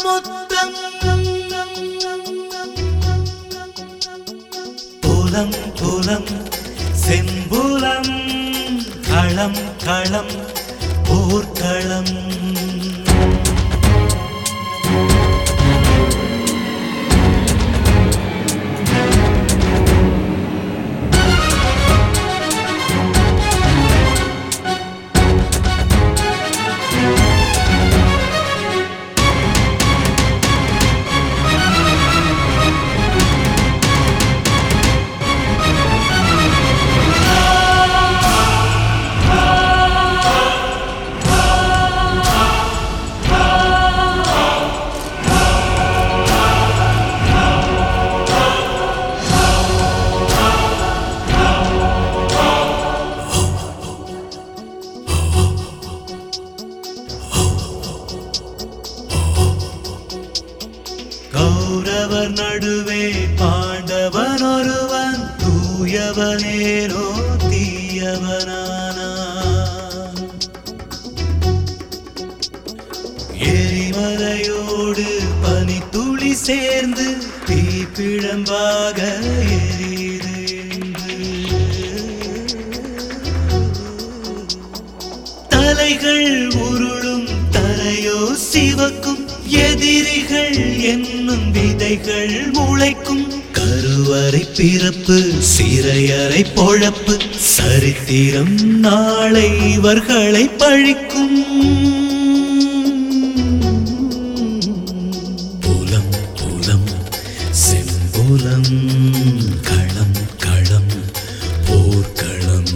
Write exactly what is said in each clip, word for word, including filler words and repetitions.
முத்தம் புலம் புலம் செம்புலம் களம் களம் போர்க்களம் கௌரவர் நடுவே பாண்டவன் ஒருவன் தூயவனேனோ தீயவனானான். எரிமலையோடு பனித்துளி சேர்ந்து தீப்பிழம்பாக எரியுது என்று தலைகள் உருளும் தரையோ சிவக்கும் எதிரிகள் என்னும் விதைகள் முளைக்கும் கருவறை பிறப்பு சிறையறை பொழப்பு சரித்திரம் நாளை இவர்களை பழிக்கும். புலம் புலம் செம்புலம் களம் களம் போர்க்களம்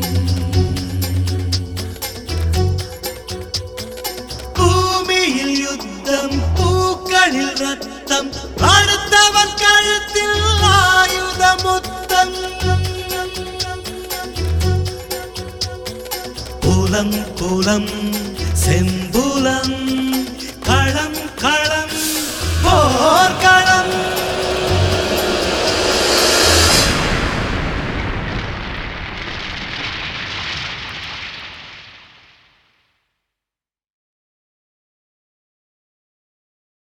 பூமியில் யுத்தம் பூக்களில் ரத்தம் அடுத்தவன் கழுத்தில் ஆயுத முத்தம் புலம் புலம் செம்பு